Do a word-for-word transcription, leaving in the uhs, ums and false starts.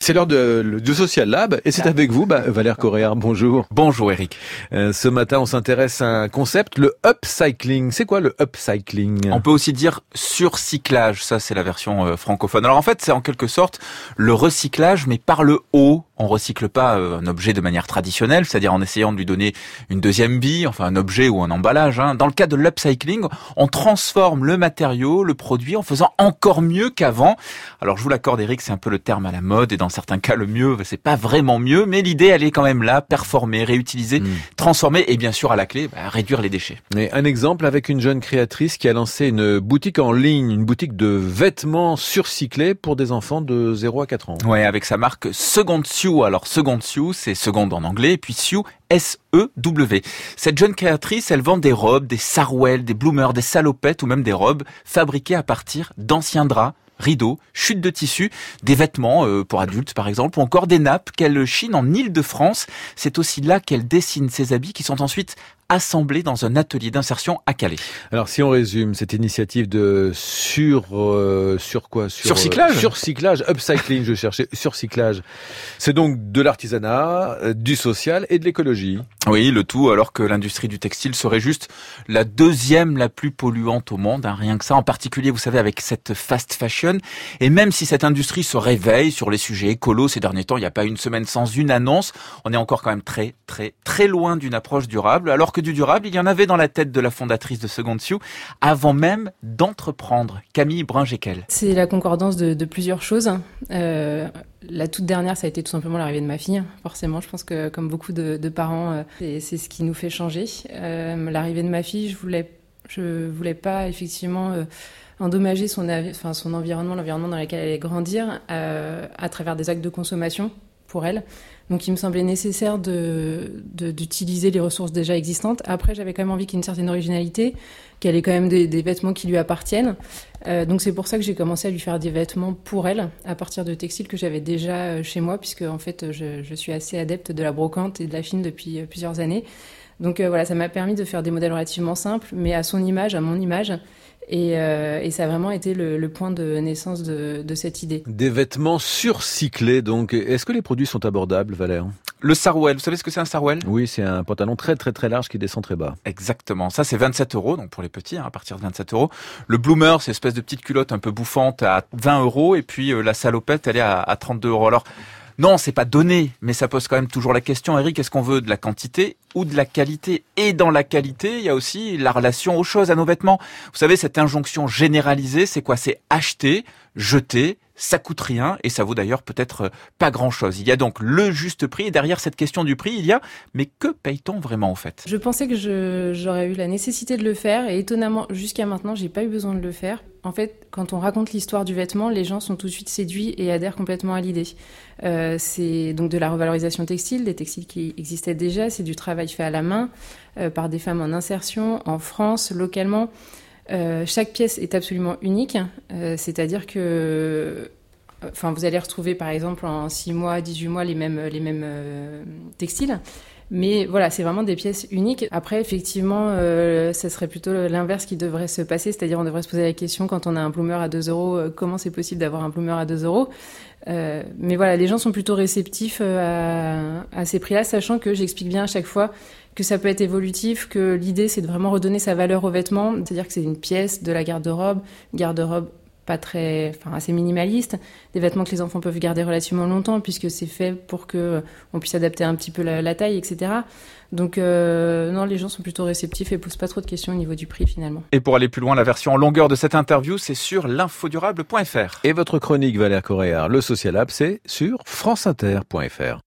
C'est l'heure de, de Social Lab et c'est avec vous, bah, Valère Coréard, bonjour. Bonjour Eric. Euh, ce matin, on s'intéresse à un concept, le upcycling. C'est quoi le upcycling ? On peut aussi dire surcyclage, ça c'est la version euh, francophone. Alors en fait, c'est en quelque sorte le recyclage, mais par le haut. On recycle pas euh, un objet de manière traditionnelle, c'est-à-dire en essayant de lui donner une deuxième vie, enfin un objet ou un emballage. Hein. Dans le cas de l'upcycling, on transforme le matériau, le produit, en faisant encore mieux qu'avant. Alors je vous l'accorde Eric, c'est un peu le terme à la mode et dans certains cas le mieux, c'est pas vraiment mieux, mais l'idée elle est quand même là, performer, réutiliser, mmh. transformer et bien sûr à la clé, bah, réduire les déchets. Et un exemple avec une jeune créatrice qui a lancé une boutique en ligne, une boutique de vêtements surcyclés pour des enfants de zéro à quatre ans. Ouais, avec sa marque Second Sew. Alors Second Sew, c'est seconde en anglais, et puis Sew, S E W. Cette jeune créatrice, elle vend des robes, des sarouels, des bloomers, des salopettes ou même des robes fabriquées à partir d'anciens draps, rideaux, chutes de tissu, des vêtements euh, pour adultes par exemple, ou encore des nappes qu'elle chine en Île-de-France. C'est aussi là qu'elle dessine ses habits qui sont ensuite assemblés dans un atelier d'insertion à Calais. Alors si on résume cette initiative de sur euh, sur quoi sur surcyclage, euh, surcyclage, upcycling, je cherchais surcyclage. C'est donc de l'artisanat, euh, du social et de l'écologie. Oui, le tout alors que l'industrie du textile serait juste la deuxième la plus polluante au monde, hein, rien que ça. En particulier, vous savez, avec cette fast fashion. Et même si cette industrie se réveille sur les sujets écolos ces derniers temps, il n'y a pas une semaine sans une annonce, on est encore quand même très très très loin d'une approche durable. Alors que du durable, il y en avait dans la tête de la fondatrice de Second Sew avant même d'entreprendre. Camille Brun-Jekyll. C'est la concordance de, de plusieurs choses. Euh, la toute dernière, ça a été tout simplement l'arrivée de ma fille. Forcément, je pense que comme beaucoup de, de parents, euh, c'est, c'est ce qui nous fait changer. Euh, l'arrivée de ma fille, je voulais, je voulais pas effectivement euh, endommager son, enfin, son environnement, l'environnement dans lequel elle allait grandir, euh, à travers des actes de consommation pour elle. Donc il me semblait nécessaire de, de, d'utiliser les ressources déjà existantes. Après, j'avais quand même envie qu'il y ait une certaine originalité, qu'elle ait quand même des, des vêtements qui lui appartiennent. Euh, donc c'est pour ça que j'ai commencé à lui faire des vêtements pour elle, à partir de textiles que j'avais déjà chez moi, puisque en fait je, je suis assez adepte de la brocante et de la chine depuis plusieurs années. Donc euh, voilà, ça m'a permis de faire des modèles relativement simples, mais à son image, à mon image. Et, euh, et ça a vraiment été le, le point de naissance de, de cette idée. Des vêtements surcyclés, donc. Est-ce que les produits sont abordables, Valère ? Le sarouel, vous savez ce que c'est un sarouel ? Oui, c'est un pantalon très très très large qui descend très bas. Exactement, ça c'est vingt-sept euros, donc pour les petits, hein, à partir de vingt-sept euros. Le bloomer, c'est une espèce de petite culotte un peu bouffante à vingt euros, et puis euh, la salopette, elle est à, à trente-deux euros. Alors, non, c'est pas donné, mais ça pose quand même toujours la question, Eric, est-ce qu'on veut de la quantité ou de la qualité ? Et dans la qualité, il y a aussi la relation aux choses, à nos vêtements. Vous savez, cette injonction généralisée, c'est quoi ? C'est acheter, jeter, ça coûte rien, et ça vaut d'ailleurs peut-être pas grand-chose. Il y a donc le juste prix, et derrière cette question du prix, il y a, mais que paye-t-on vraiment au fait ? Je pensais que je, j'aurais eu la nécessité de le faire, et étonnamment, jusqu'à maintenant, j'ai pas eu besoin de le faire. En fait, quand on raconte l'histoire du vêtement, les gens sont tout de suite séduits et adhèrent complètement à l'idée. Euh, c'est donc de la revalorisation textile, des textiles qui existaient déjà, c'est du travail fait à la main, euh, par des femmes en insertion, en France, localement. Euh, chaque pièce est absolument unique, euh, c'est-à-dire que enfin, vous allez retrouver par exemple en six mois, dix-huit mois les mêmes, les mêmes euh, textiles. Mais voilà, c'est vraiment des pièces uniques. Après, effectivement, euh, ça serait plutôt l'inverse qui devrait se passer, c'est-à-dire on devrait se poser la question quand on a un bloomer à deux euros, euh, comment c'est possible d'avoir un bloomer à deux euros ? euh, Mais voilà, les gens sont plutôt réceptifs à, à ces prix-là, sachant que j'explique bien à chaque fois que ça peut être évolutif, que l'idée c'est de vraiment redonner sa valeur aux vêtements, c'est-à-dire que c'est une pièce de la garde-robe, une garde-robe pas très, enfin assez minimaliste, des vêtements que les enfants peuvent garder relativement longtemps puisque c'est fait pour que on puisse adapter un petit peu la, la taille, et cetera. Donc euh, non, les gens sont plutôt réceptifs et posent pas trop de questions au niveau du prix finalement. Et pour aller plus loin, la version en longueur de cette interview, c'est sur l'infodurable point f r. Et votre chronique, Valère Coréard, le Social Lab, c'est sur franceinter point f r.